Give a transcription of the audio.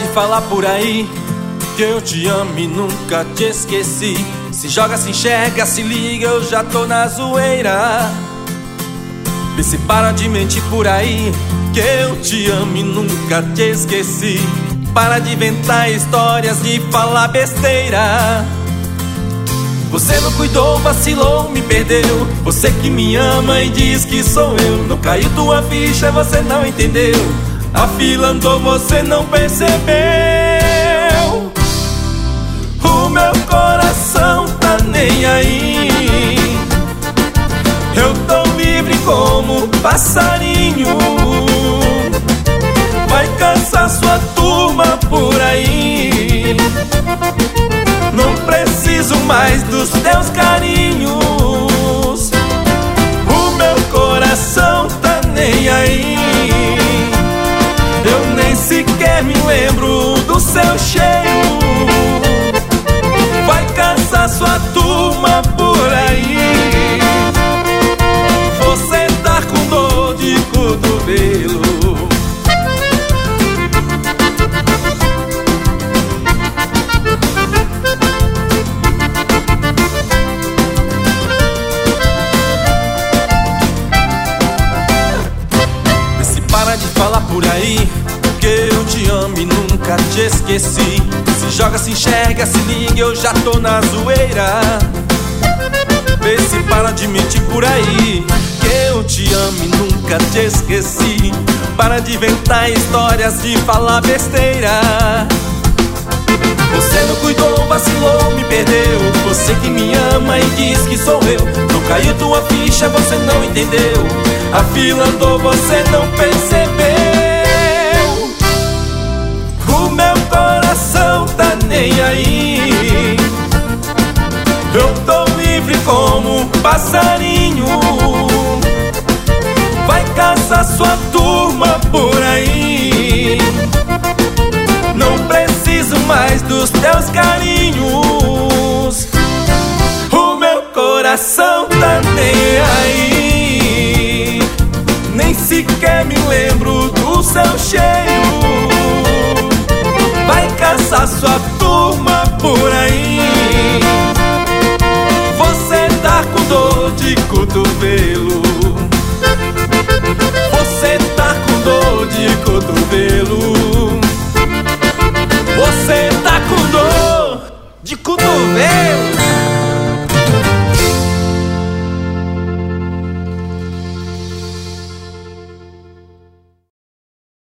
falar por aí que eu te amo e nunca te esqueci. Se joga, se enxerga, se liga, eu já tô na zoeira. Vê se para de mentir por aí que eu te amo e nunca te esqueci. Para de inventar histórias, de falar besteira. Você não cuidou, vacilou, me perdeu. Você que me ama e diz que sou eu. Não caiu tua ficha, você não entendeu. A fila andou, você não percebeu. O meu coração tá nem aí. Eu tô livre como passarinho. Vai caçar sua turma por aí. Não preciso mais dos teus carinhos. O meu coração tá nem aí. Eu nem sequer me lembro do seu cheiro. Vai caçar sua turma por aí. Você tá com dor de cotovelo. Para de falar por aí que eu te amo e nunca te esqueci. Se joga, se enxerga, se liga, eu já tô na zoeira. Vê se para de mentir por aí que eu te amo e nunca te esqueci. Para de inventar histórias, de falar besteira. Você não cuidou, vacilou, me perdeu. Você que me ama e diz que sou eu. Não caiu tua ficha, você não entendeu. A fila andou, você não percebeu. O meu coração tá nem aí. Eu tô livre como um passarinho. Vai caçar sua turma por aí. Não preciso mais dos teus carinhos. O meu coração tá nem aí. Nem sequer me lembro do seu cheiro. Vai caçar sua turma por aí. Você tá com dor de cotovelo.